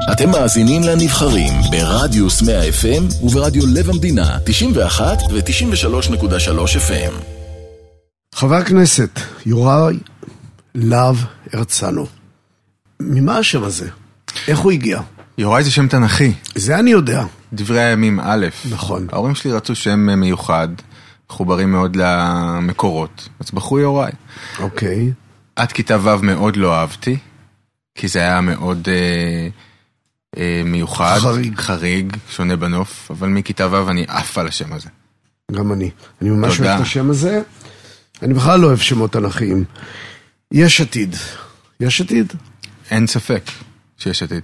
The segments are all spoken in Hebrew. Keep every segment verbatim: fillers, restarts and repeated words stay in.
אתם מאזינים לנבחרים ברדיוס מאה אף אם וברדיו לב המדינה תשעים ואחת ו-תשעים ושלוש נקודה שלוש אף אם. חבר הכנסת יוראי להב הרצנו, ממה השם הזה? איך הוא הגיע? יוראי זה שם תנכי. זה אני יודע. דברי הימים א'. נכון. ההורים שלי רצו שם מיוחד, מחוברים מאוד למקורות, אז בחרו יוראי. אוקיי. עד כיתה ו' מאוד לא אהבתי, כי זה היה מאוד אה, אה, מיוחד. חריג. חריג, שונה בנוף, אבל מכיתה ו' אני עף על השם הזה. גם אני. אני ממש אוהב את השם הזה. אני בכלל לא אוהב שמות תנכיים. יש עתיד. יש עתיד? אין ספק שיש עתיד.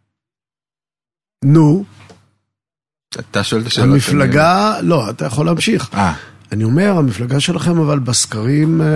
נו. אתה שואל את השאלה. המפלגה, אני... לא, אתה יכול להמשיך. אה. אני אומר, המפלגה שלכם אבל בסקרים אה,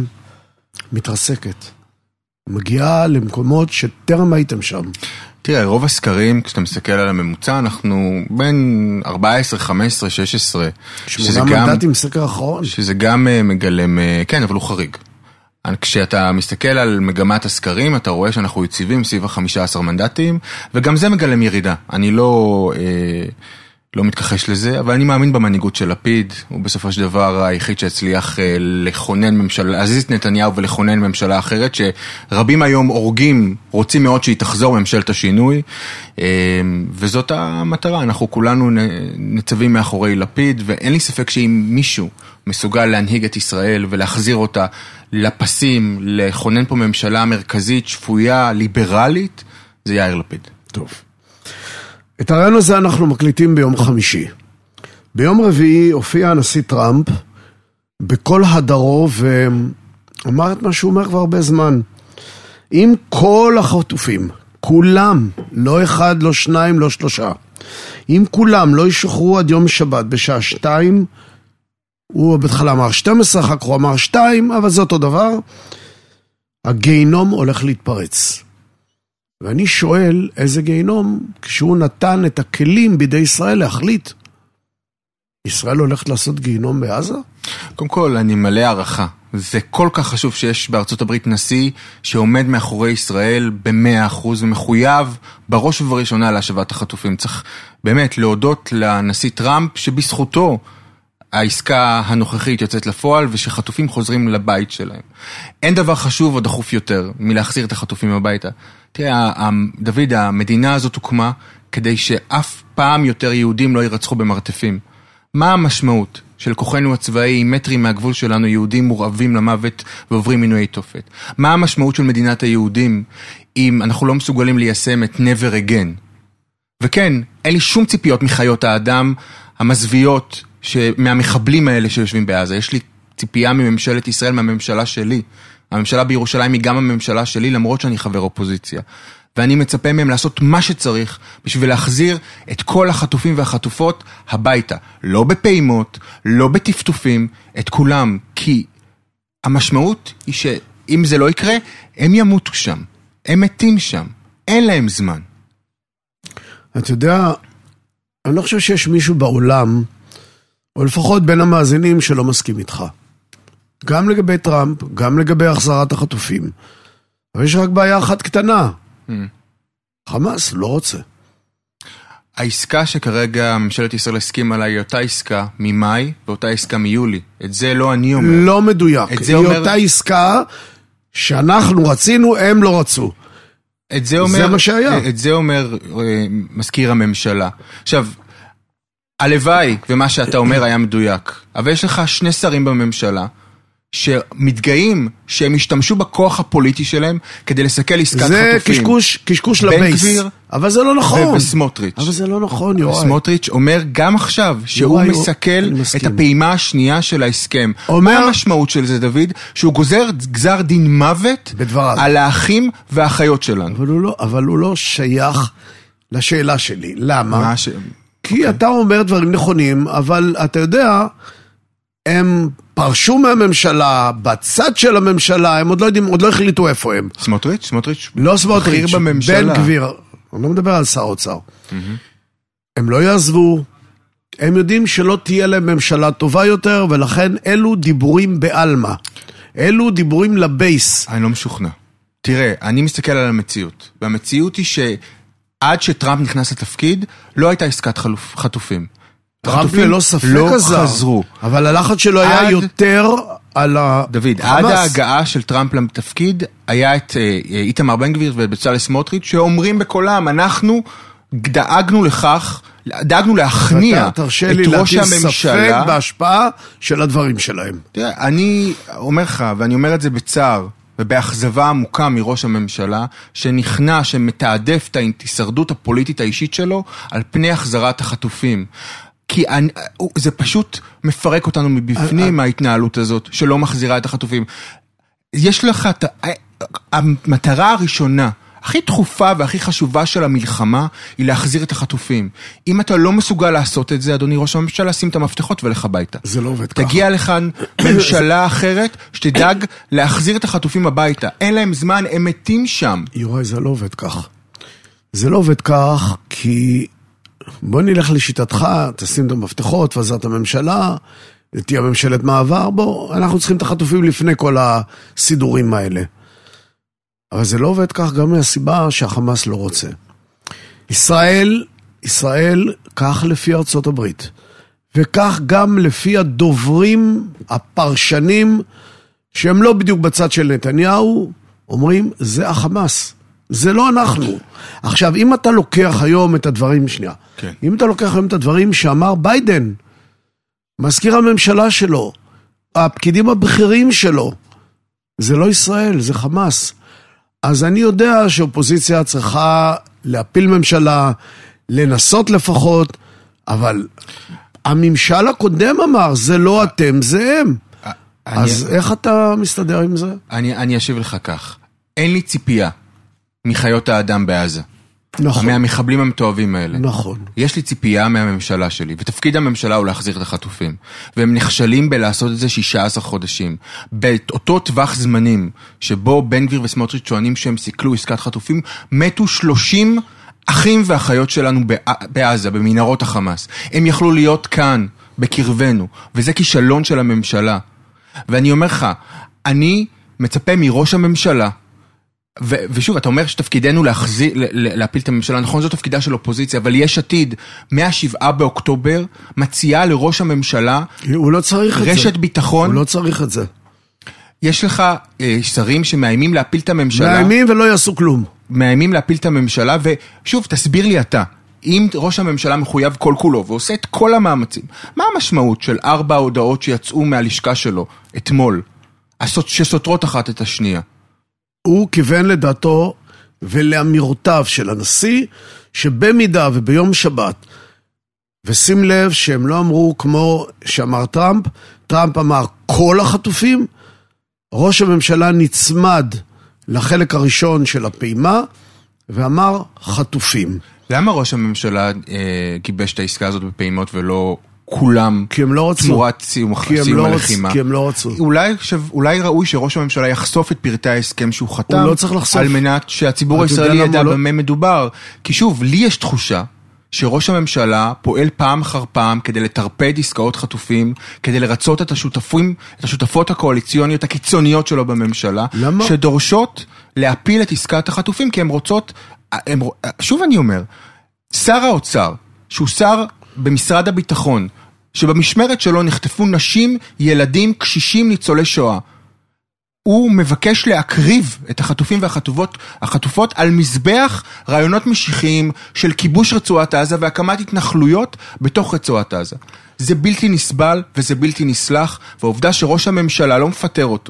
מתרסקת. מגיעה למקומות שטרם הייתם שם. תראה, רוב הסקרים, כשאתה מסתכל על הממוצע, אנחנו בין ארבע עשרה, חמש עשרה, שש עשרה. שמונה מנדטים סקר אחרון. שזה גם מגלם, כן, אבל הוא חריג. כשאתה מסתכל על מגמת הסקרים, אתה רואה שאנחנו יציבים סביב ה-חמישה עשר מנדטים, וגם זה מגלם ירידה. אני לא, אה, לא מתכחש לזה, אבל אני מאמין במנהיגות של לפיד. הוא בסופו של דבר היחיד שהצליח אה, לכונן ממשלה, להזיז את נתניהו ולכונן ממשלה אחרת, שרבים היום הורגים, רוצים מאוד שהיא תחזור ממשלת השינוי, אה, וזאת המטרה. אנחנו כולנו נצבים מאחורי לפיד, ואין לי ספק שאם מישהו מסוגל להנהיג את ישראל ולהחזיר אותה לפסים, לכונן פה ממשלה מרכזית, שפויה, ליברלית, זה יאיר לפיד. טוב. את הרעיון הזה אנחנו מקליטים ביום חמישי. ביום רביעי הופיע הנשיא טראמפ בכל הדרו ואמר את מה שהוא אומר כבר הרבה זמן. אם כל החטופים, כולם, לא אחד, לא שניים, לא שלושה, אם כולם לא ישוחררו עד יום שבת בשעה שתיים, הוא בהתחלה אמר שתים עשרה, אחר כך הוא אמר שתיים, אבל זה אותו דבר. הגיהינום הולך להתפרץ. ואני שואל איזה גיהינום, כשהוא נתן את הכלים בידי ישראל להחליט, ישראל הולכת לעשות גיהינום בעזה? קודם כל, אני מלא הערכה. זה כל כך חשוב שיש בארצות הברית נשיא שעומד מאחורי ישראל ב-מאה אחוז ומחויב בראש ובראשונה להשבת החטופים. צריך באמת להודות לנשיא טראמפ שבזכותו העסקה הנוכחית יוצאת לפועל ושחטופים חוזרים לבית שלהם. אין דבר חשוב או דחוף יותר מלהחזיר את החטופים הביתה. תראה, דוד, המדינה הזאת הוקמה כדי שאף פעם יותר יהודים לא יירצחו במרתפים. מה המשמעות של כוחנו הצבאי מטרים מהגבול שלנו יהודים מורעבים למוות ועוברים מינויי תופת? מה המשמעות של מדינת היהודים אם אנחנו לא מסוגלים ליישם את never again? וכן, אין לי שום ציפיות מחיות האדם המזוויות מהמחבלים האלה שיושבים בעזה. יש לי ציפייה מממשלת ישראל, מהממשלה שלי. הממשלה בירושלים היא גם הממשלה שלי, למרות שאני חבר אופוזיציה. ואני מצפה מהם לעשות מה שצריך בשביל להחזיר את כל החטופים והחטופות הביתה. לא בפעימות, לא בטפטופים, את כולם. כי המשמעות היא שאם זה לא יקרה, הם ימותו שם. הם מתים שם. אין להם זמן. אתה יודע, אני לא חושב שיש מישהו בעולם, או לפחות בין המאזינים שלא מסכים איתך. גם לגבי טראמפ, גם לגבי החזרת החטופים. אבל יש רק בעיה אחת קטנה. Mm. חמאס לא רוצה. העסקה שכרגע ממשלת ישראל הסכים עליה היא אותה עסקה ממאי ואותה עסקה מיולי. את זה לא אני אומר. לא מדויק. היא אומר... אותה עסקה שאנחנו רצינו, הם לא רצו. את זה אומר... זה מה שהיה. את זה אומר מזכיר הממשלה. עכשיו, הלוואי ומה שאתה אומר היה מדויק. אבל יש לך שני שרים בממשלה שמתגאים שהם השתמשו בכוח הפוליטי שלהם כדי לסכל עסקת חטופים. זה קשקוש, קשקוש לבייס. בן גביר, אבל זה לא נכון. ובסמוטריץ'. אבל זה לא נכון, יוראי. סמוטריץ' אומר גם עכשיו שהוא יוראי, מסכל את הפעימה השנייה של ההסכם. אומר... מה המשמעות של זה, דוד? שהוא גוזר גזר דין מוות בדבריו. על האחים והאחיות שלנו. אבל הוא לא, אבל הוא לא שייך לשאלה שלי. למה? מה ש... כי okay. אתה אומר דברים נכונים, אבל אתה יודע... הם פרשו מהממשלה, בצד של הממשלה, הם עוד לא יודעים, עוד לא החליטו איפה הם. סמוטריץ'? סמוטריץ'? לא סמוטריץ', בן גביר. אני לא מדבר על שר אוצר. Mm-hmm. הם לא יעזבו, הם יודעים שלא תהיה להם ממשלה טובה יותר, ולכן אלו דיבורים באלמה. אלו דיבורים לבייס. אני לא משוכנע. תראה, אני מסתכל על המציאות, והמציאות היא עד שטראמפ נכנס לתפקיד, לא הייתה עסקת חלוף, חטופים. טראמפ ללא ספק לא עזר, חזרו. אבל הלחץ שלו היה עד, יותר על החמאס. דוד, עד ההגעה של טראמפ לתפקיד, היה את איתמר בן גביר ובצלאל סמוטריץ' שאומרים בקולם, אנחנו דאגנו לכך, דאגנו להכניע את ראש הממשלה. תרשה לי להטיל ספק בהשפעה של הדברים שלהם. תראה, אני אומר לך, ואני אומר את זה בצער, ובאכזבה עמוקה מראש הממשלה, שנכנע, שמתעדף את ההישרדות הפוליטית האישית שלו, על פני החזרת החטופים. כי אני, זה פשוט מפרק אותנו מבפנים, ההתנהלות הזאת, שלא מחזירה את החטופים. יש לך, המטרה הראשונה, הכי דחופה והכי חשובה של המלחמה, היא להחזיר את החטופים. אם אתה לא מסוגל לעשות את זה, אדוני ראש הממשלה, שים את המפתחות ולך הביתה. זה לא עובד ככה. תגיע לכאן ממשלה אחרת, שתדאג להחזיר את החטופים הביתה. אין להם זמן, הם מתים שם. יוראי, זה לא עובד כך. זה לא עובד כך, כי בוא נלך לשיטתך, תשים את המפתחות, ועזרת הממשלה, תהיה ממשלת מעבר, בוא, אנחנו צריכים את החטופים לפני כל הסידורים האלה. אבל זה לא עובד כך גם מהסיבה שהחמאס לא רוצה. ישראל, ישראל, כך לפי ארצות הברית, וכך גם לפי הדוברים, הפרשנים, שהם לא בדיוק בצד של נתניהו, אומרים, זה החמאס, זה לא אנחנו. עכשיו, אם אתה לוקח היום את הדברים, שנייה, כן. אם אתה לוקח היום את הדברים שאמר ביידן, מזכיר הממשלה שלו, הפקידים הבכירים שלו, זה לא ישראל, זה חמאס. אז אני יודע שאופוזיציה צריכה להפיל ממשלה, לנסות לפחות, אבל הממשל הקודם אמר, זה לא אתם, זה הם. אז איך אתה מסתדר עם זה? אני אשיב לך כך. אין לי ציפייה מחיות האדם בעזה. נכון. מהמחבלים המתואבים האלה. נכון. יש לי ציפייה מהממשלה שלי, ותפקיד הממשלה הוא להחזיר את החטופים. והם נכשלים בלעשות את זה שישה עשר חודשים. באותו טווח זמנים, שבו בן גביר וסמוטריץ' טוענים שהם סיכלו עסקת חטופים, מתו שלושים אחים ואחיות שלנו בעזה, במנהרות החמאס. הם יכלו להיות כאן, בקרבנו, וזה כישלון של הממשלה. ואני אומר לך, אני מצפה מראש הממשלה, ו- ושוב, אתה אומר שתפקידנו להחזיר, להפיל את הממשלה, נכון, זו תפקידה של אופוזיציה, אבל יש עתיד, מהשבעה באוקטובר, מציעה לראש הממשלה, הוא לא צריך את זה. רשת ביטחון. הוא לא צריך את זה. יש לך אה, שרים שמאיימים להפיל את הממשלה. מאיימים ולא יעשו כלום. מאיימים להפיל את הממשלה, ושוב, תסביר לי אתה, אם ראש הממשלה מחויב כל כולו, ועושה את כל המאמצים, מה המשמעות של ארבע ההודעות שיצאו מהלשכה שלו, אתמול, שסותרות אחת את השנייה? הוא כיוון לדעתו ולאמירותיו של הנשיא, שבמידה וביום שבת, ושים לב שהם לא אמרו כמו שאמר טראמפ, טראמפ אמר כל החטופים, ראש הממשלה נצמד לחלק הראשון של הפעימה, ואמר חטופים. למה ראש הממשלה אה, גיבש את העסקה הזאת בפעימות ולא כולם כי הם לא רצו. תמורת סיום הלחימה? כי הם לא רצו. אולי, אולי ראוי שראש הממשלה יחשוף את פרטי ההסכם שהוא חתם, הוא לא צריך לחשוף. על מנת שהציבור הישראלי ידע לא... במה מדובר. כי שוב, לי יש תחושה שראש הממשלה פועל פעם אחר פעם כדי לטרפד עסקאות חטופים, כדי לרצות את השותפים, את השותפות הקואליציוניות הקיצוניות שלו בממשלה, למה? שדורשות להפיל את עסקת החטופים, כי הן רוצות, הם, שוב אני אומר, שר האוצר, שהוא שר במשרד הביטחון, שבמשמרת שלו נחטפו נשים, ילדים, קשישים, ניצולי שואה, הוא מבקש להקריב את החטופים והחטופות החטופות על מזבח רעיונות משיחיים של כיבוש רצועת עזה והקמת התנחלויות בתוך רצועת עזה. זה בלתי נסבל וזה בלתי נסלח, והעובדה שראש הממשלה לא מפטר אותו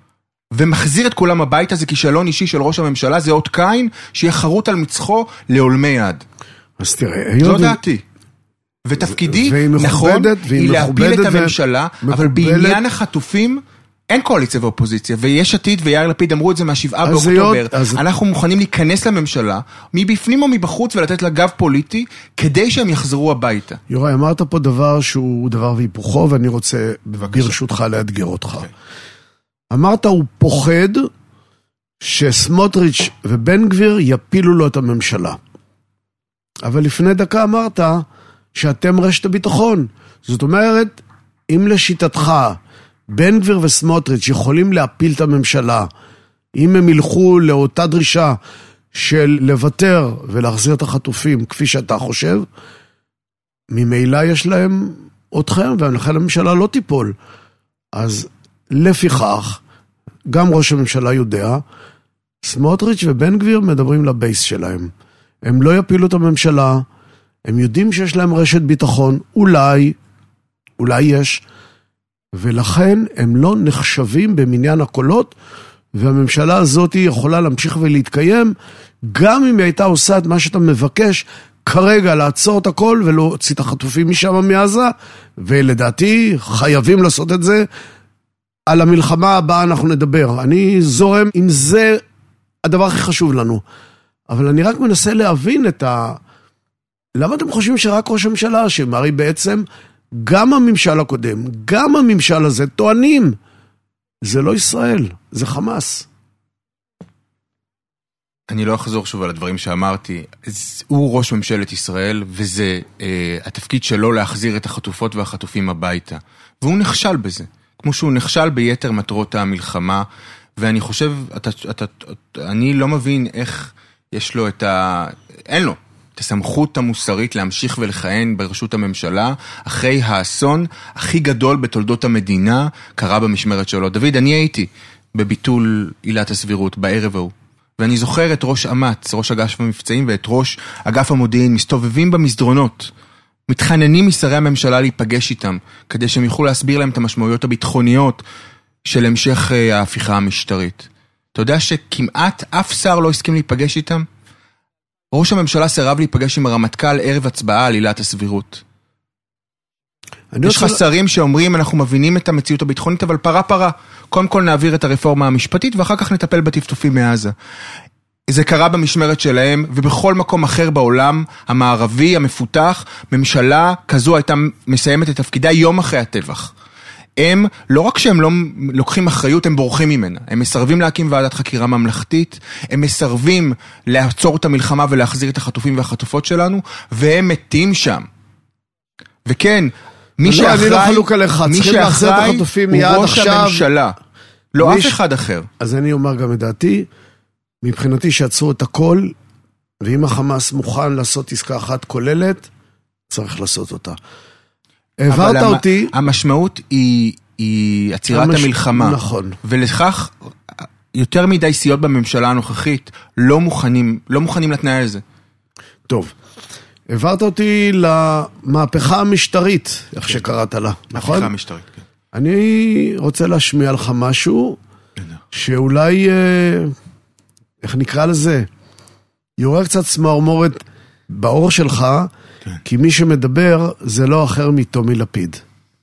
ומחזיר את כולם הביתה, זה כישלון אישי של ראש הממשלה, זה עוד קין שיהיה חרוט על מצחו לעולמי יד. אז תראה, זו דעתי. ותפקידי, נכון, היא להפיל את הממשלה, אבל בעניין החטופים אין קואליציה ואופוזיציה, ויש עתיד ויאיר לפיד אמרו את זה מהשבעה באוקטובר. אנחנו מוכנים להיכנס לממשלה, מבפנים או מבחוץ, ולתת לה גב פוליטי, כדי שהם יחזרו הביתה. יוראי, אמרת פה דבר שהוא דבר והיפוכו, ואני רוצה ברשותך לאתגר אותך. אמרת, הוא פוחד שסמוטריץ' ובן גביר יפילו לו את הממשלה. אבל לפני דקה אמרת שאתם רשת הביטחון. זאת אומרת, אם לשיטתך בן גביר וסמוטריץ' יכולים להפיל את הממשלה, אם הם ילכו לאותה דרישה של לוותר ולהחזיר את החטופים כפי שאתה חושב, ממילא יש להם אתכם, ולכן הממשלה לא תיפול. אז לפיכך, גם ראש הממשלה יודע, סמוטריץ' ובן גביר מדברים לבייס שלהם. הם לא יפילו את הממשלה, הם יודעים שיש להם רשת ביטחון, אולי, אולי יש, ולכן הם לא נחשבים במניין הקולות, והממשלה הזאת יכולה להמשיך ולהתקיים, גם אם היא הייתה עושה את מה שאתה מבקש, כרגע לעצור את הכל ולהוציא את החטופים משם מעזה, ולדעתי חייבים לעשות את זה. על המלחמה הבאה אנחנו נדבר. אני זורם, אם זה הדבר הכי חשוב לנו. אבל אני רק מנסה להבין את ה... למה אתם חושבים שרק ראש הממשלה אשם? הרי בעצם גם הממשל הקודם, גם הממשל הזה טוענים, זה לא ישראל, זה חמאס. אני לא אחזור שוב על הדברים שאמרתי. הוא ראש ממשלת ישראל, וזה אה, התפקיד שלו להחזיר את החטופות והחטופים הביתה. והוא נכשל בזה, כמו שהוא נכשל ביתר מטרות המלחמה, ואני חושב, אתה, אתה, אני לא מבין איך יש לו את ה... אין לו. את הסמכות המוסרית להמשיך ולכהן ברשות הממשלה, אחרי האסון הכי גדול בתולדות המדינה, קרה במשמרת שלו. דוד, אני הייתי בביטול עילת הסבירות בערב ההוא, ואני זוכר את ראש אמ"ץ, ראש אגף המבצעים, ואת ראש אגף המודיעין, מסתובבים במסדרונות, מתחננים משרי הממשלה להיפגש איתם, כדי שהם יוכלו להסביר להם את המשמעויות הביטחוניות של המשך ההפיכה המשטרית. אתה יודע שכמעט אף שר לא הסכים להיפגש איתם? ראש הממשלה סירב להיפגש עם הרמטכ"ל ערב הצבעה על עילת הסבירות. יש חסרים שאומרים, אנחנו מבינים את המציאות הביטחונית, אבל פרה פרה. קודם כל נעביר את הרפורמה המשפטית, ואחר כך נטפל בטפטופים מעזה. זה קרה במשמרת שלהם, ובכל מקום אחר בעולם, המערבי, המפותח, ממשלה כזו הייתה מסיימת את תפקידה יום אחרי הטבח. הם, לא רק שהם לא לוקחים אחריות, הם בורחים ממנה. הם מסרבים להקים ועדת חקירה ממלכתית, הם מסרבים לעצור את המלחמה ולהחזיר את החטופים והחטופות שלנו, והם מתים שם. וכן, מי שאחראי, לא חלוק עליך, מי שאחראי הוא ראש הממשלה, לא אף אחד אחר. אז אני אומר גם את דעתי, מבחינתי שעצרו את הכל, ואם החמאס מוכן לעשות עסקה אחת כוללת, צריך לעשות אותה. העברת אותי... המשמעות היא, היא עצירת המש... המלחמה. נכון. ולכך, יותר מדי סיעות בממשלה הנוכחית לא מוכנים, לא מוכנים לתנאי הזה. טוב. העברת אותי למהפכה המשטרית, איך כן. שקראת לה, נכון? מהפכה המשטרית, כן. אני רוצה להשמיע לך משהו, שאולי, איך נקרא לזה, יורר קצת סמרמורת באור שלך, כן. כי מי שמדבר זה לא אחר מטומי לפיד.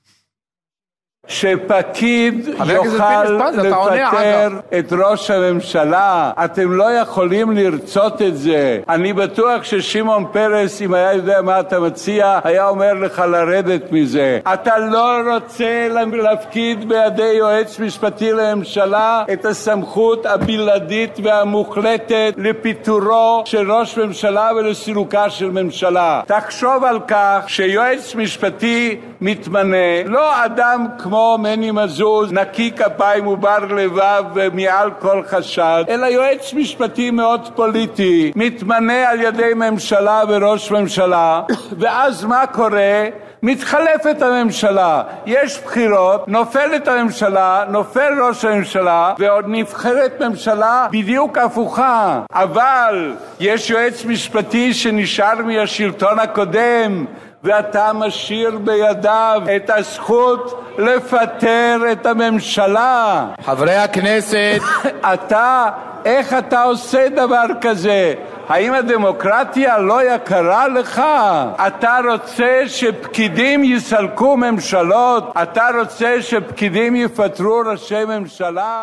שפקיד יוכל לפטר את ראש הממשלה. אתם לא יכולים לרצות את זה. אני בטוח ששמעון פרס, אם היה יודע מה אתה מציע, היה אומר לך לרדת מזה. אתה לא רוצה להפקיד בידי יועץ משפטי לממשלה את הסמכות הבלעדית והמוחלטת לפיטורו של ראש ממשלה ולסילוקה של ממשלה. תחשוב על כך שיועץ משפטי מתמנה, לא אדם כמו מני מזוז, נקי כפיים ובר לבב ומעל כל חשד, אלא יועץ משפטי מאוד פוליטי, מתמנה על ידי ממשלה וראש ממשלה, ואז מה קורה? מתחלפת הממשלה, יש בחירות, נופלת הממשלה, נופל ראש הממשלה, ועוד נבחרת ממשלה בדיוק הפוכה. אבל יש יועץ משפטי שנשאר מהשלטון הקודם, ואתה משאיר בידיו את הזכות לפטר את הממשלה. חברי הכנסת, אתה, איך אתה עושה דבר כזה? האם הדמוקרטיה לא יקרה לך? אתה רוצה שפקידים יסלקו ממשלות? אתה רוצה שפקידים יפטרו ראשי ממשלה?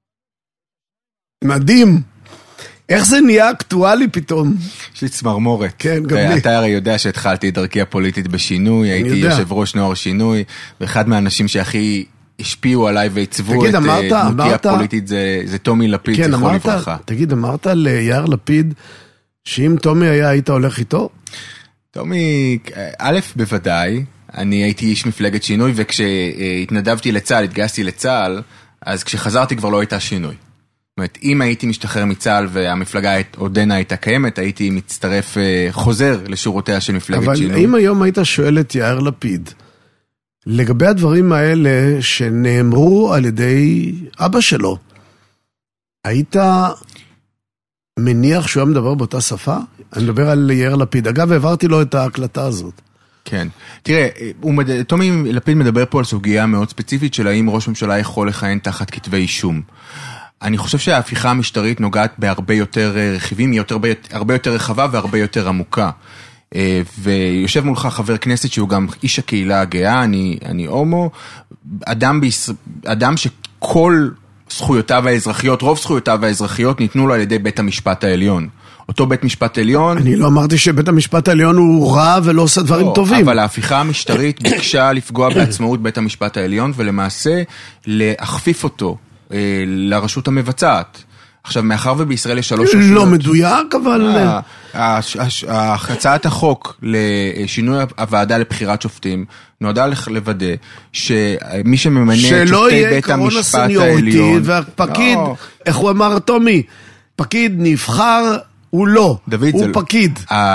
מדהים. איך זה נהיה אקטואלי פתאום? יש לי צמרמורת. כן, גם לי. אתה הרי יודע שהתחלתי את דרכי הפוליטית בשינוי, הייתי יושב ראש נוער שינוי, ואחד מהאנשים שהכי השפיעו עליי ועיצבו את דמותי הפוליטית זה טומי לפיד, זכרו לברכה. תגיד, אמרת ליאיר לפיד שאם טומי היה, היית הולך איתו? טומי, א', בוודאי, אני הייתי איש מפלגת שינוי, וכשהתנדבתי לצה"ל, התגייסתי לצה"ל, אז כשחזרתי כבר לא הייתה שינוי. זאת אומרת, אם הייתי משתחרר מצה"ל והמפלגה עודנה הייתה קיימת, הייתי מצטרף, חוזר לשורותיה של מפלגת אבל שינוי. אבל אם היום היית שואל את יאיר לפיד, לגבי הדברים האלה שנאמרו על ידי אבא שלו, היית מניח שהוא היה מדבר באותה שפה? אני מדבר על יאיר לפיד. אגב, העברתי לו את ההקלטה הזאת. כן. תראה, תומי לפיד מדבר פה על סוגיה מאוד ספציפית של האם ראש ממשלה יכול לכהן תחת כתבי אישום. אני חושב שההפיכה המשטרית נוגעת בהרבה יותר רכיבים, היא יותר, הרבה יותר רחבה והרבה יותר עמוקה. ויושב מולך חבר כנסת שהוא גם איש הקהילה הגאה, אני, אני הומו, אדם, ביש... אדם שכל זכויותיו האזרחיות, רוב זכויותיו האזרחיות ניתנו לו על ידי בית המשפט העליון. אותו בית משפט עליון... אני לא אמרתי שבית המשפט העליון הוא רע ולא עושה דברים לא, טובים. אבל ההפיכה המשטרית ביקשה לפגוע בעצמאות בית המשפט העליון, ולמעשה להכפיף אותו אה, לרשות המבצעת. עכשיו, מאחר ובישראל יש שלוש רשויות... לא מדויק, אבל... הצעת החוק לשינוי הוועדה לבחירת שופטים נועדה לוודא שמי שממנה את שופטי בית המשפט העליון... והפקיד, איך הוא אמר, תומי, פקיד נבחר... הוא לא, הוא פקיד.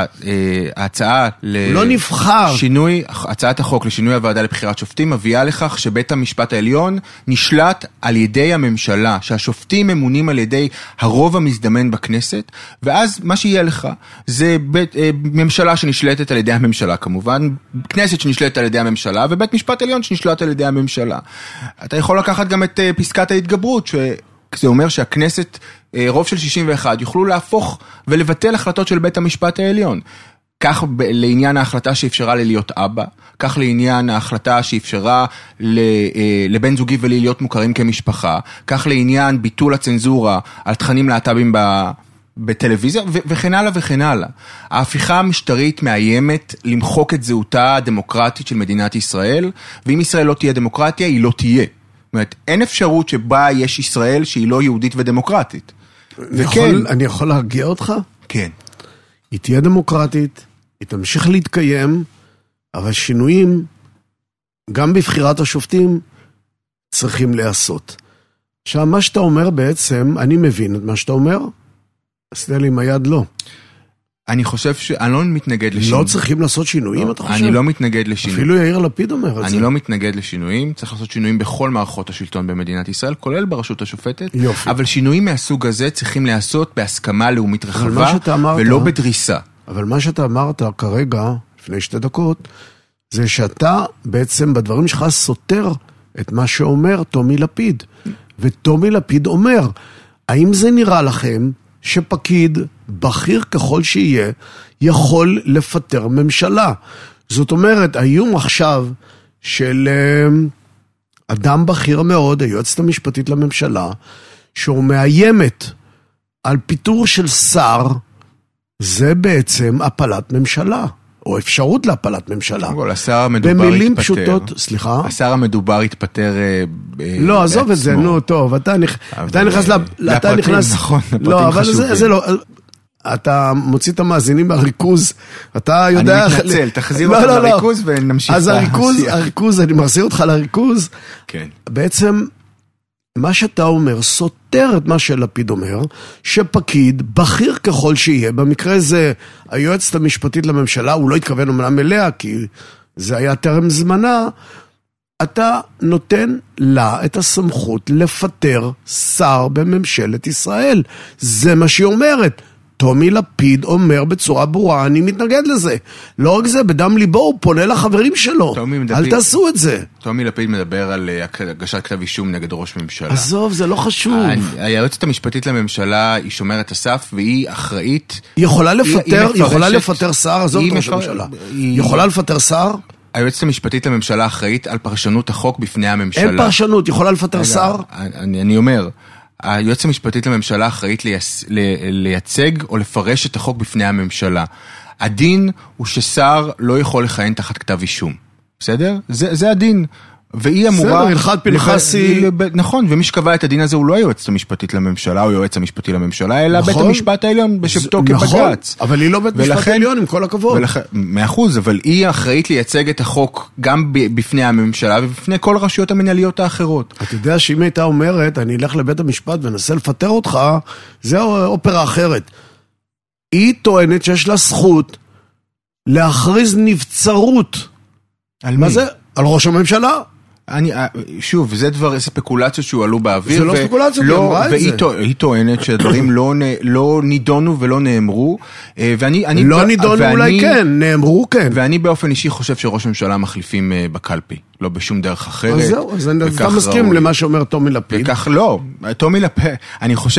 ההצעה לא נבחר. לשינוי, הצעת החוק לשינוי הוועדה לבחירת שופטים מביאה לכך שבית המשפט העליון נשלט על ידי הממשלה, שהשופטים ממונים על ידי הרוב המזדמן בכנסת, ואז מה שיהיה לך זה בית, ממשלה שנשלטת על ידי הממשלה כמובן, כנסת שנשלטת על ידי הממשלה, ובית משפט עליון שנשלט על ידי הממשלה. אתה יכול לקחת גם את פסקת ההתגברות, ש... זה אומר שהכנסת, רוב של שישים ואחת, יוכלו להפוך ולבטל החלטות של בית המשפט העליון. כך לעניין ההחלטה שאפשרה לי להיות אבא, כך לעניין ההחלטה שאפשרה לבן זוגי ולי להיות מוכרים כמשפחה, כך לעניין ביטול הצנזורה על תכנים להט"בים בטלוויזיה, וכן הלאה וכן הלאה. ההפיכה המשטרית מאיימת למחוק את זהותה הדמוקרטית של מדינת ישראל, ואם ישראל לא תהיה דמוקרטיה, היא לא תהיה. זאת אומרת, אין אפשרות שבה יש ישראל שהיא לא יהודית ודמוקרטית. אני יכול, אני יכול להגיע אותך? כן. היא תהיה דמוקרטית, היא תמשיך להתקיים, אבל שינויים, גם בבחירת השופטים, צריכים לעשות. עכשיו, מה שאתה אומר בעצם, אני מבין את מה שאתה אומר, עשתה לי עם היד לא. אני חושב שאני לא מתנגד לשינויים. לא צריכים לעשות שינויים, אתה חושב? אני לא מתנגד לשינויים. אפילו יאיר לפיד אומר את זה. אני לא מתנגד לשינויים, צריך לעשות שינויים בכל מערכות השלטון במדינת ישראל, כולל ברשות השופטת. יופי. אבל שינויים מהסוג הזה צריכים לעשות בהסכמה לאומית רחבה, ולא בדריסה. אבל מה שאתה אמרת כרגע, לפני שתי דקות, זה שאתה בעצם בדברים שלך סותר את מה שאומר תומי לפיד. ותומי לפיד אומר, האם זה נראה לכם שפקיד בכיר ככל שיהיה יכול לפטר ממשלה? זאת אומרת, האיום עכשיו של אדם בכיר מאוד, היועצת המשפטית לממשלה, שהוא מאיימת על פיטור של שר, זה בעצם הפלת ממשלה, או אפשרות להפלת ממשלה. השר המדובר במילים התפטר. פשוטות, סליחה? השר המדובר התפטר בעצמו. לא, עזוב את זה, נו, טוב, אתה נכנס, אתה נכנס, נכון, לא, אבל זה לא, אתה מוציא את המאזינים מהריכוז, אתה יודע... אני מתנצל, תחזיר אותם לריכוז ונמשיך. אז הריכוז, הריכוז, אני מחזיר אותך לריכוז, כן. בעצם, מה שאתה אומר, סותר את מה שלפיד אומר, שפקיד, בכיר ככל שיהיה, במקרה זה, היועצת המשפטית לממשלה, הוא לא התכוון אומנם אליה, כי זה היה טרם זמנה, אתה נותן לה את הסמכות לפטר שר בממשלת ישראל. זה מה שהיא אומרת. תומי לפיד אומר בצורה ברורה, אני מתנגד לזה. לא רק זה, בדם ליבו הוא פונה לחברים שלו. אל תעשו את זה. תומי לפיד מדבר על הגשת כתב אישום נגד ראש ממשלה. עזוב, זה לא חשוב. היועצת המשפטית לממשלה היא שומרת הסף, והיא אחראית. היא יכולה לפטר, היא יכולה לפטר שר, עזוב את ראש הממשלה. היא יכולה לפטר שר? היועצת המשפטית לממשלה אחראית על פרשנות החוק בפני הממשלה. אין פרשנות, יכולה לפטר שר? אני אומר, היועצת המשפטית לממשלה אחראית לייצג או לפרש את החוק בפני הממשלה. הדין הוא ששר לא יכול לכהן תחת כתב אישום. בסדר? זה, זה הדין. והיא אמורה... בסדר, הלכת פנחסי... נכון, ומי שקבע את הדין הזה הוא לא היועצת המשפטית לממשלה, או היועץ המשפטי לממשלה, אלא בית המשפט העליון בשבתו כבג"ץ. אבל היא לא בית המשפט העליון, עם כל הכבוד. מאה אחוז, אבל היא אחראית לייצג את החוק גם בפני הממשלה, ובפני כל הרשויות המנהליות האחרות. אתה יודע שאם הייתה אומרת, אני אלך לבית המשפט ונסה לפטר אותך, זה אופרה אחרת. היא טוענת שיש לה זכות להכריז נבצרות. על מה זה? על ראש הממשלה. אני, שוב, זה דבר, ספקולציות שהועלו באוויר. זה לא ספקולציות, היא אמרה את זה. והיא טוענת שהדברים לא, לא נידונו ולא נאמרו. ואני, אני, לא נידונו ואני, אולי כן, נאמרו כן. ואני באופן אישי חושב שראש הממשלה מחליפים בקלפי. לא בשום דרך אחרת. אז זהו, אז אתה מסכים למה שאומר תומי לפיד. וכך לא. תומי לפיד, אני חושב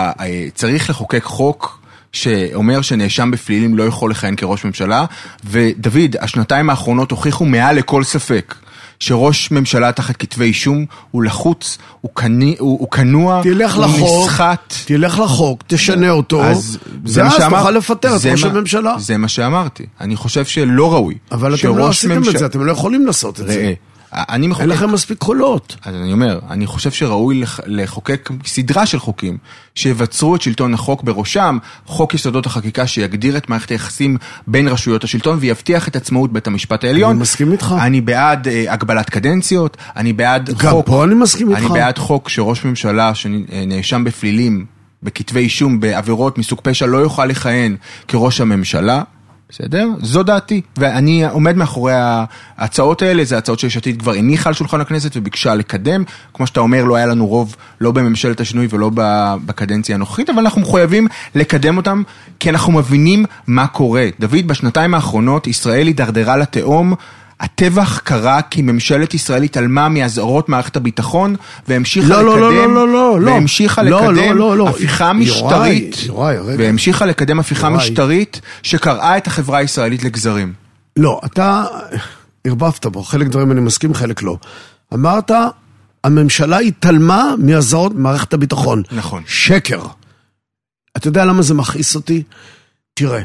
שצריך לחוקק חוק שאומר שנאשם בפלילים לא יכול לכהן כראש ממשלה, ודוד, השנתיים האחרונות הוכיחו מעל לכל ספק, שראש ממשלה תחת כתבי אישום הוא לחוץ, הוא, קני, הוא, הוא קנוע, תלך הוא לחוק, נסחט. תלך לחוק, תשנה אותו, אז זה ואז שאמר, תוכל לפטר את ראש מה, הממשלה. זה מה שאמרתי. אני חושב שלא ראוי. אבל אתם לא עשיתם ממשל... את זה, אתם לא יכולים לעשות את ראה, זה. אני מחוקק... אין לכם מספיק קולות. אז אני אומר, אני חושב שראוי לחוקק סדרה של חוקים שיבצרו את שלטון החוק, בראשם חוק יסודות החקיקה שיגדיר את מערכת היחסים בין רשויות השלטון ויבטיח את עצמאות בית המשפט העליון. אני מסכים איתך. אני בעד uh, הגבלת קדנציות, אני בעד גם חוק... גם פה אני מסכים איתך. אני בעד חוק שראש ממשלה שנאשם בפלילים, בכתבי אישום, בעבירות מסוג פשע, לא יוכל לכהן כראש הממשלה. בסדר? זו דעתי. ואני עומד מאחורי ההצעות האלה, זה הצעות שיש עתיד כבר הניחה על שולחן הכנסת וביקשה לקדם. כמו שאתה אומר, לא היה לנו רוב, לא בממשלת השינוי ולא בקדנציה הנוכחית, אבל אנחנו מחויבים לקדם אותם, כי אנחנו מבינים מה קורה. דוד, בשנתיים האחרונות, ישראל הידרדרה לתהום, הטבח קרה כי ממשלת ישראל התעלמה מהזהרות מערכת הביטחון, והמשיכה לא, לקדם, לא, לא, לא, לא, לא. והמשיכה לא, לקדם לא, לא, לא. הפיכה משטרית, יוראי, יוראי, והמשיכה לקדם הפיכה יוראי. משטרית, שקראה את החברה הישראלית לגזרים. לא, אתה הרבבת בו, חלק דברים אני מסכים, חלק לא. אמרת, הממשלה התעלמה מהזהרות מערכת הביטחון. נכון. שקר. אתה יודע למה זה מכעיס אותי? תראה.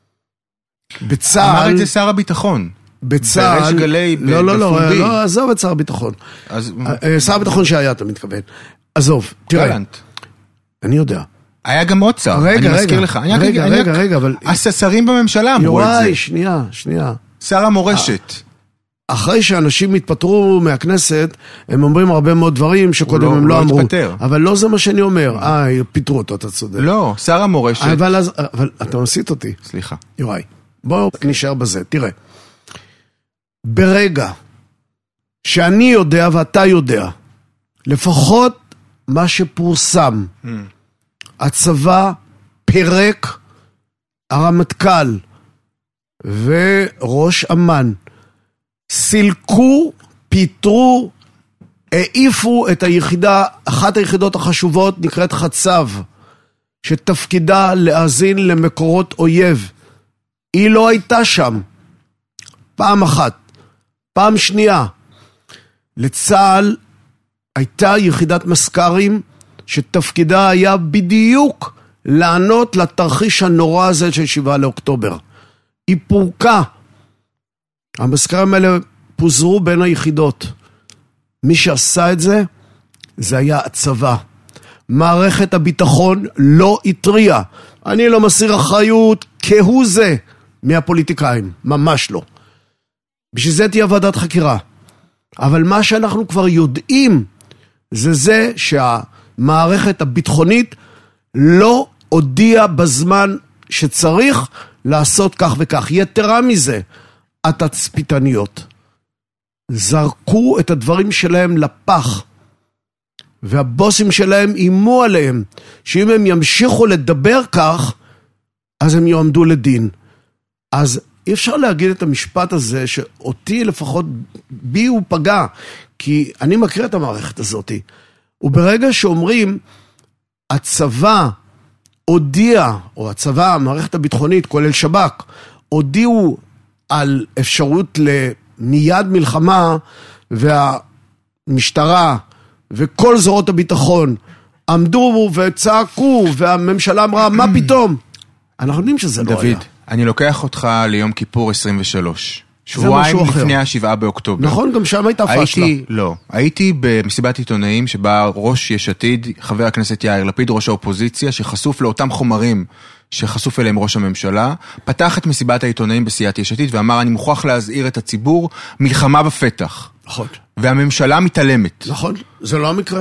בצה"ל... אמר את זה שר הביטחון. בצה"ל... בריש גלי, לא, לא, לא, לא, עזוב את שר הביטחון. אז... שר הביטחון שהיה, אתה מתכוון. עזוב, תראה. גלנט. אני יודע. היה גם עוד שר, רגע, אני רגע, מזכיר לך. רגע, רגע, רגע, רגע, אבל... השרים בממשלה אמרו את זה. יוראי, שנייה, שנייה. שר המורשת. אחרי שאנשים התפטרו מהכנסת, הם אומרים הרבה מאוד דברים שקודם הם לא אמרו. אבל לא זה מה שאני אומר. אה, פיטרו אותו, אתה צודק. לא, שר המורשת. אבל אתה מסית אותי. סליחה. יוראי, בואו נשאר בזה. תראה. ברגע שאני יודע ואתה יודע, לפחות מה שפורסם, הצבא פירק, הרמטכ"ל וראש אמ"ן סילקו, פיטרו, העיפו את היחידה, אחת היחידות החשובות נקראת חצב, שתפקידה להאזין למקורות אויב. היא לא הייתה שם. פעם אחת. פעם שנייה. לצה"ל הייתה יחידת מסקרים שתפקידה היה בדיוק לענות לתרחיש הנורא הזה של שבעה לאוקטובר. היא פורקה. המסקרים האלה פוזרו בין היחידות. מי שעשה את זה, זה היה הצבא. מערכת הביטחון לא התריעה. אני לא מסיר אחריות כהוא זה מהפוליטיקאים. ממש לא. בשביל זה תהיה ועדת חקירה. אבל מה שאנחנו כבר יודעים, זה זה שהמערכת הביטחונית לא הודיעה בזמן שצריך לעשות כך וכך. יתרה מזה, התצפיתניות זרקו את הדברים שלהם לפח, והבוסים שלהם אימו עליהם, שאם הם ימשיכו לדבר כך, אז הם יועמדו לדין. אז אי אפשר להגיד את המשפט הזה, שאותי לפחות בי הוא פגע, כי אני מכיר את המערכת הזאת. וברגע שאומרים, הצבא הודיע, או הצבא, המערכת הביטחונית, כולל שב"כ, הודיעו על אפשרות למיד מלחמה, והמשטרה וכל זרועות הביטחון עמדו וצעקו, והממשלה אמרה, מה פתאום? אנחנו יודעים שזה לא היה. דוד, אני לוקח אותך ליום כיפור עשרים ושלוש. שבועיים לפני השבעה באוקטובר. נכון, גם שם הייתה פשלה. לא, הייתי במסיבת עיתונאים שבה ראש יש עתיד, חבר הכנסת יאיר לפיד, ראש האופוזיציה, שחשוף לאותם חומרים שחשוף אליהם ראש הממשלה, פתח את מסיבת העיתונאים בסיעת יש עתיד ואמר, אני מוכרח להזהיר את הציבור, מלחמה בפתח. נכון. והממשלה מתעלמת. נכון, זה לא המקרה.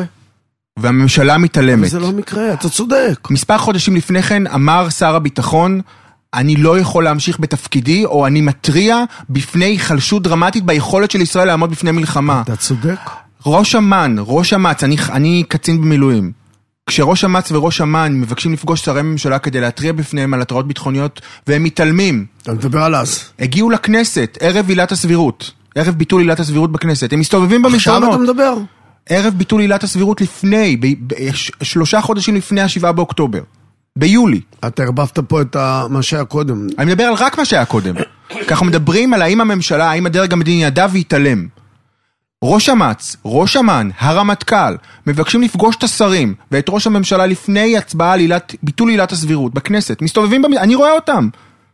והממשלה מתעלמת. זה לא מקרה, אתה צודק. מספר חודשים לפני כן אמר שר הביטחון, אני לא יכול להמשיך בתפקידי, או אני מטריע בפני חלשות דרמטית ביכולת של ישראל לעמוד בפני מלחמה. אתה צודק. ראש אמן, ראש אמץ, אני, אני קצין במילואים. כשראש אמץ וראש אמן מבקשים לפגוש שרי ממשלה כדי להטריע בפניהם על התראות ביטחוניות, והם מתעלמים. אתה מדבר על אז. הגיעו לכנסת, ערב עילת הסבירות. ערב ביטול עילת הסבירות בכנסת. הם מסתובבים במסדרונות. עכשיו אתה מדבר? ערב ביטול עילת הסבירות לפני, ב, ב, ש, שלושה חודשים לפני השבעה באוקטובר. ביולי. אתה הרבבת פה את מה שהיה קודם. אני מדבר על רק מה שהיה קודם. ככה מדברים על האם הממשלה, האם הדרג המדיני ידע והתעלם. ראש אמץ, ראש אמן, הרמטכ"ל, מבקשים לפגוש את השרים ואת ראש הממשלה לפני הצבעה על עילת, ביטול עילת הסבירות בכנסת. מסתובבים במ... אני רואה אותם.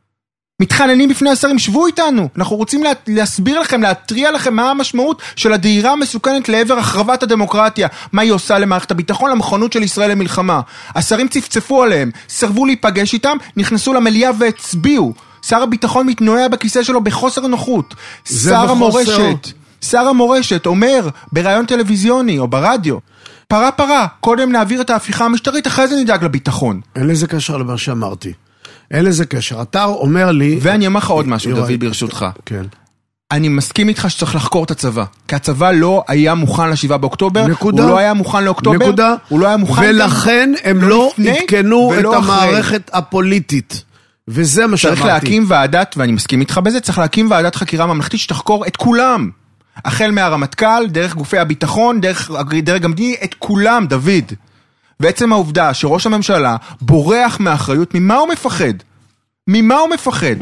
מתחננים בפני השרים, שבו איתנו. אנחנו רוצים לה... להסביר לכם, להטריע לכם מה המשמעות של הדהירה המסוכנת לעבר החרבת הדמוקרטיה. מה היא עושה למערכת הביטחון, למכונות של ישראל למלחמה. השרים צפצפו עליהם, סרבו להיפגש איתם, נכנסו למליאה והצביעו. שר הביטחון מתנועע בכיסא שלו בחוסר נוחות. שר המורשת, שר המורשת אומר ברעיון טלוויזיוני או ברדיו, פרה פרה, קודם נעביר את ההפיכה המשטרית, אחרי זה נדאג לביטחון. אין לזה קשר למה שאמרתי. אין לזה קשר. אתה אומר לי... ואני אומר לך עוד משהו, דוד, ברשותך. כן. אני מסכים איתך שצריך לחקור את הצבא. כי הצבא לא היה מוכן לשבעה באוקטובר. נקודה. הוא לא היה מוכן לאוקטובר. נקודה. הוא לא היה מוכן... ולכן הם לא התקנו את המערכת הפוליטית. וזה מה שאמרתי. צריך להקים ועדת, ואני מסכים איתך בזה, צריך להקים ועדת חקירה ממלכתית שתחקור את כולם. החל מהרמטכ"ל, דרך גופי הביטחון, דרך דרג המדיני, את כולם, דוד. בעצם העובדה שראש הממשלה בורח מאחריות, ממה הוא מפחד? ממה הוא מפחד?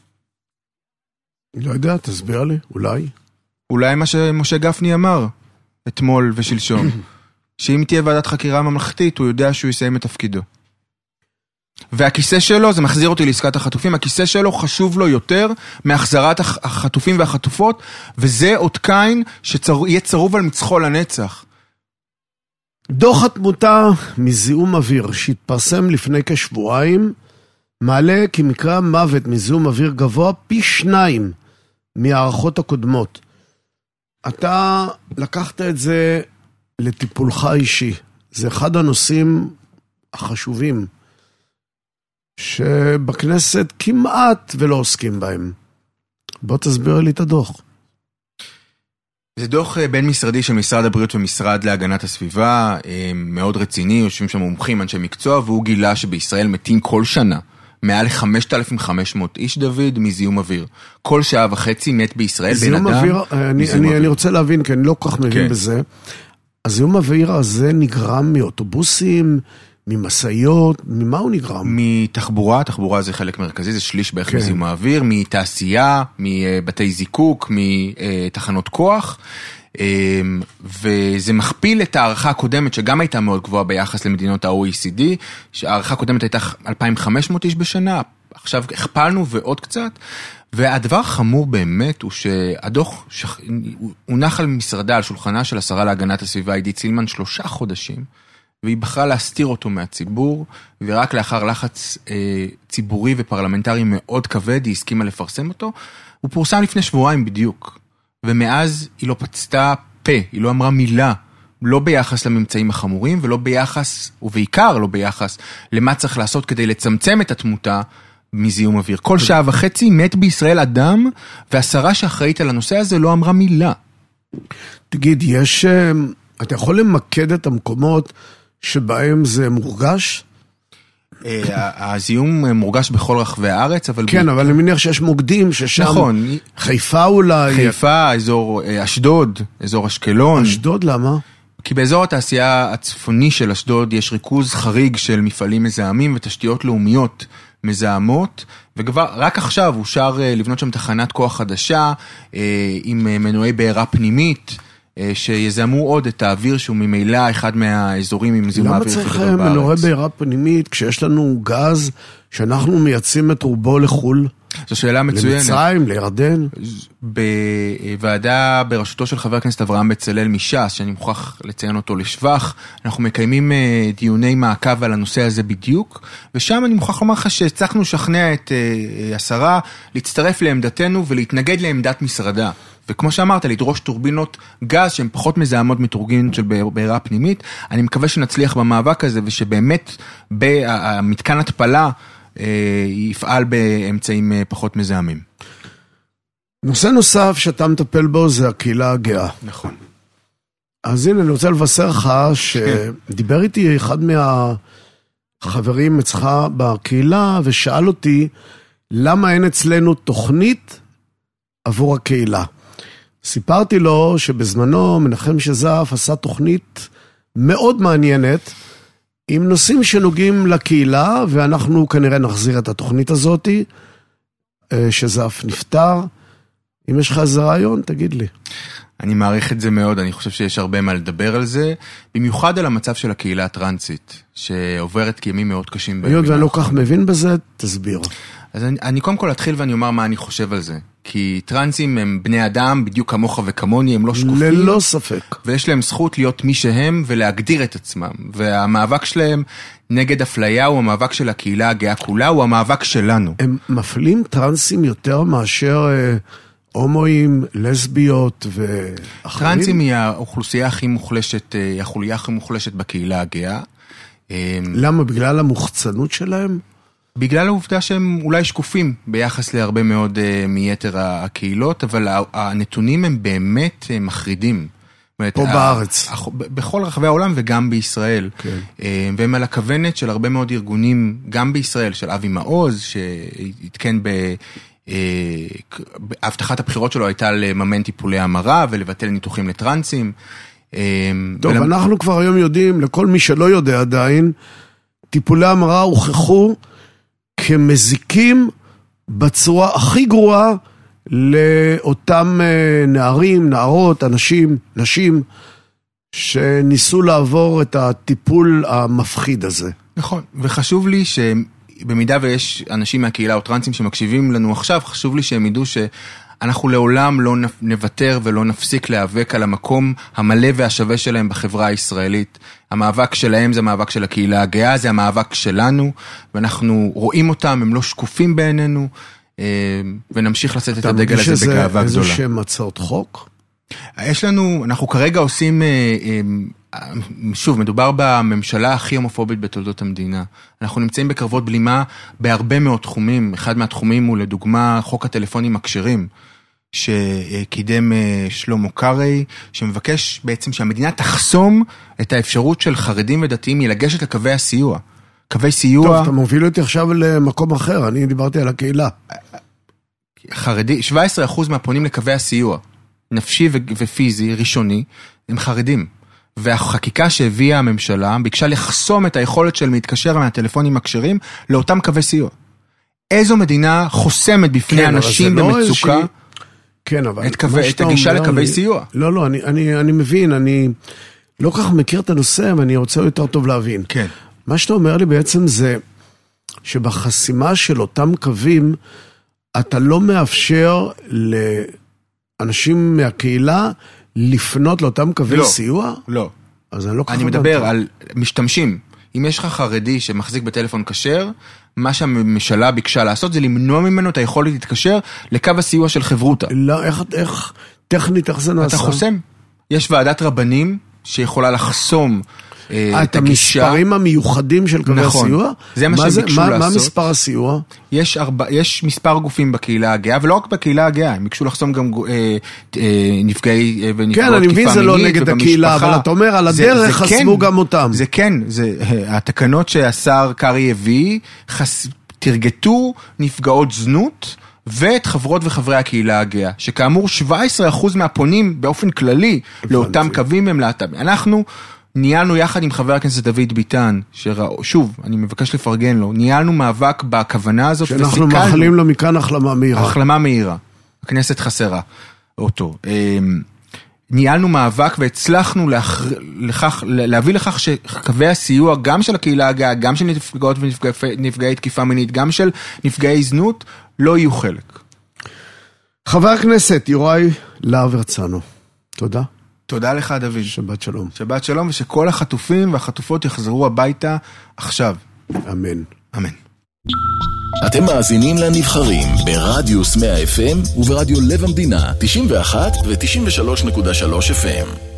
לא יודע, תסביר לי, אולי. אולי מה שמשה גפני אמר, אתמול ושלשום, שאם תהיה ועדת חקירה ממלכתית, הוא יודע שהוא יסיים את תפקידו. והכיסא שלו, זה מחזיר אותי לעסקת החטופים, הכיסא שלו חשוב לו יותר מהחזרת החטופים והחטופות, וזה עוד קין שיהיה צרוב על מצחו לנצח. דוח התמותה מזיהום אוויר שהתפרסם לפני כשבועיים, מעלה כי מקרה מוות מזיהום אוויר גבוה פי שניים מהערכות הקודמות. אתה לקחת את זה לטיפולך אישי. זה אחד הנושאים החשובים שבכנסת כמעט ולא עוסקים בהם. בוא תסביר לי את הדוח. זה דוח בין משרדי של משרד הבריאות ומשרד להגנת הסביבה, מאוד רציני, יושבים שם מומחים, אנשי מקצוע, והוא גילה שבישראל מתים כל שנה מעל ל-חמשת אלפים וחמש מאות איש, דוד, מזיהום אוויר. כל שעה וחצי מת בישראל בן אדם. אוויר, אני, אני, אני רוצה להבין, כי אני לא כל כך מבין כן. בזה. הזיהום אוויר הזה נגרם מאוטובוסים, ממסעיות, ממה הוא נגרם? מתחבורה, תחבורה זה חלק מרכזי, זה שליש בערך כן. מזיהום האוויר, מתעשייה, מבתי זיקוק, מתחנות כוח, וזה מכפיל את הערכה הקודמת, שגם הייתה מאוד גבוהה ביחס למדינות ה-או אי סי די, שהערכה הקודמת הייתה אלפיים וחמש מאות איש בשנה, עכשיו הכפלנו ועוד קצת, והדבר החמור באמת הוא שהדוח הונח על משרדה, על שולחנה של השרה להגנת הסביבה, עידית סילמן, שלושה חודשים, והיא בחרה להסתיר אותו מהציבור, ורק לאחר לחץ אה, ציבורי ופרלמנטרי מאוד כבד, היא הסכימה לפרסם אותו. הוא פורסם לפני שבועיים בדיוק, ומאז היא לא פצתה פה, היא לא אמרה מילה, לא ביחס לממצאים החמורים, ולא ביחס, ובעיקר לא ביחס, למה צריך לעשות כדי לצמצם את התמותה מזיהום אוויר. כל שעה וחצי מת בישראל אדם, והשרה שאחראית על הנושא הזה לא אמרה מילה. תגיד, יש, אתה יכול למקד את המקומות שבהם זה מורגש? הזיהום מורגש בכל רחבי הארץ, אבל... כן, אבל אני מניח שיש מוקדים ששם... נכון. חיפה אולי... חיפה, אזור אשדוד, אזור אשקלון. אשדוד, למה? כי באזור התעשייה הצפוני של אשדוד יש ריכוז חריג של מפעלים מזהמים ותשתיות לאומיות מזהמות, וכבר רק עכשיו אושר לבנות שם תחנת כוח חדשה עם מנועי בעירה פנימית, שיזמו עוד את האוויר שהוא ממילא אחד מהאזורים עם זיהום האוויר. למה צריך מנועי בעירה פנימית כשיש לנו גז שאנחנו מייצאים את רובו לחול? זו שאלה מצוינת. למצרים, לירדן. בוועדה בראשותו של חבר הכנסת אברהם בצלאל מש"ס, שאני מוכרח לציין אותו לשבח, אנחנו מקיימים דיוני מעקב על הנושא הזה בדיוק, ושם אני מוכרח לומר לך שהצלחנו לשכנע את השרה להצטרף לעמדתנו ולהתנגד לעמדת משרדה. וכמו שאמרת, לדרוש טורבינות גז שהן פחות מזהמות מטורבינות של בעירה פנימית. אני מקווה שנצליח במאבק הזה, ושבאמת במתקן התפלה יפעל באמצעים פחות מזהמים. נושא נוסף שאתה מטפל בו זה הקהילה הגאה. נכון. אז הנה, אני רוצה לבשר לך שדיבר איתי אחד מהחברים אצלך בקהילה, ושאל אותי למה אין אצלנו תוכנית עבור הקהילה. סיפרתי לו שבזמנו מנחם שזף עשה תוכנית מאוד מעניינת עם נושאים שנוגעים לקהילה, ואנחנו כנראה נחזיר את התוכנית הזאת. שזף נפטר. אם יש לך איזה רעיון, תגיד לי. אני מעריך את זה מאוד, אני חושב שיש הרבה מה לדבר על זה, במיוחד על המצב של הקהילה הטרנסית, שעוברת כימים מאוד קשים. היות ואני לא כך מבין בזה, תסביר. אז אני, אני קודם כל אתחיל ואני אומר מה אני חושב על זה. כי טרנסים הם בני אדם, בדיוק כמוך וכמוני, הם לא שקופים. ללא ספק. ויש להם זכות להיות מי שהם ולהגדיר את עצמם. והמאבק שלהם נגד אפליה הוא המאבק של הקהילה הגאה כולה, הוא המאבק שלנו. הם מפלים טרנסים יותר מאשר אה, הומואים, לסביות ואחרים? טרנסים היא האוכלוסייה הכי מוחלשת, החוליה הכי מוחלשת בקהילה הגאה. למה? בגלל המוחצנות שלהם? בגלל העובדה שהם אולי שקופים ביחס להרבה מאוד uh, מיתר הקהילות, אבל הנתונים הם באמת uh, מחרידים. פה בארץ. בכל רחבי העולם וגם בישראל. כן. Uh, והם על הכוונת של הרבה מאוד ארגונים, גם בישראל, של אבי מעוז, שהתקן בהבטחת הבחירות שלו הייתה לממן טיפולי המרה ולבטל ניתוחים לטרנסים. Uh, טוב, ול... אנחנו כבר היום יודעים, לכל מי שלא יודע עדיין, טיפולי המרה הוכחו כמזיקים בצורה הכי גרועה לאותם נערים, נערות, אנשים, נשים, שניסו לעבור את הטיפול המפחיד הזה. נכון, וחשוב לי שבמידה ויש אנשים מהקהילה או טרנסים שמקשיבים לנו עכשיו, חשוב לי שהם ידעו שאנחנו לעולם לא נוותר ולא נפסיק להיאבק על המקום המלא והשווה שלהם בחברה הישראלית. המאבק שלהם זה המאבק של הקהילה הגאה, זה המאבק שלנו, ואנחנו רואים אותם, הם לא שקופים בעינינו, ונמשיך לשאת את הדגל הזה בגאווה גדולה. איזה שם הצעות חוק? יש לנו, אנחנו כרגע עושים, שוב, מדובר בממשלה הכי הומופובית בתולדות המדינה. אנחנו נמצאים בקרבות בלימה בהרבה מאוד תחומים. אחד מהתחומים הוא לדוגמה חוק הטלפונים הכשרים, שקידם שלמה קרעי, שמבקש בעצם שהמדינה תחסום את האפשרות של חרדים ודתיים מלגשת לקווי הסיוע. קווי סיוע... טוב, אתה מוביל אותי עכשיו למקום אחר, אני דיברתי על הקהילה. חרדי, שבע עשרה אחוז מהפונים לקווי הסיוע, נפשי ופיזי, ראשוני, הם חרדים. והחקיקה שהביאה הממשלה ביקשה לחסום את היכולת של להתקשר מהטלפונים הכשרים לאותם קווי סיוע. איזו מדינה חוסמת בפני כן, אנשים במצוקה... לא כן, אבל... את, קווי, את הגישה לקווי אני, סיוע. לא, לא, אני, אני, אני מבין, אני לא כך מכיר את הנושא, ואני רוצה יותר טוב להבין. כן. מה שאתה אומר לי בעצם זה, שבחסימה של אותם קווים, אתה לא מאפשר לאנשים מהקהילה לפנות לאותם קווי לא, סיוע? לא. אז אני לא כך... אני מדבר על משתמשים. אם יש לך חרדי שמחזיק בטלפון כשר, מה שהממשלה ביקשה לעשות זה למנוע ממנו את היכולת להתקשר לקו הסיוע של חברותה. לא, איך, איך, טכנית, איך זה נעשה? אתה חוסם. יש ועדת רבנים שיכולה לחסום אה, את המספרים המיוחדים של קווי נכון. הסיוע? זה מה שהם ביקשו מה, לעשות. מה מספר הסיוע? יש, ארבע, יש מספר גופים בקהילה הגאה, ולא רק בקהילה הגאה, הם ביקשו לחסום גם אה, אה, נפגעי אה, ונפגעות כן, אני מבין, זה לא נגד הקהילה, אבל אתה אומר, על הדרך זה, חסמו כן, גם אותם. זה כן, זה, התקנות שהשר קרי הביא, חס, תרגטו נפגעות זנות, ואת חברות וחברי הקהילה הגאה, שכאמור שבע עשרה אחוז מהפונים באופן כללי לאותם קווים הם להט"בים. אנחנו ניהלנו יחד עם חבר הכנסת דוד ביטן, ששוב, אני מבקש לפרגן לו, ניהלנו מאבק בכוונה הזאת, שאנחנו מאחלים לו מכאן החלמה מהירה. החלמה מהירה. הכנסת חסרה אותו. ניהלנו מאבק והצלחנו לכך, לכך, להביא לכך שקווי הסיוע גם של הקהילה הגאה, גם של נפגעות ונפגעי תקיפה מינית, גם של נפגעי זנות, לא יהיו חלק. חבר הכנסת יוראי להב הרצנו, תודה. תודה לך דוד. שבת שלום. שבת שלום, ושכל החטופים והחטופות יחזרו הביתה עכשיו. אמן. אמן. אתם מאזינים לנבחרים ברדיוס מאה אף אם וברדיו לב המדינה תשעים ואחת ו-תשעים ושלוש נקודה שלוש אף אם.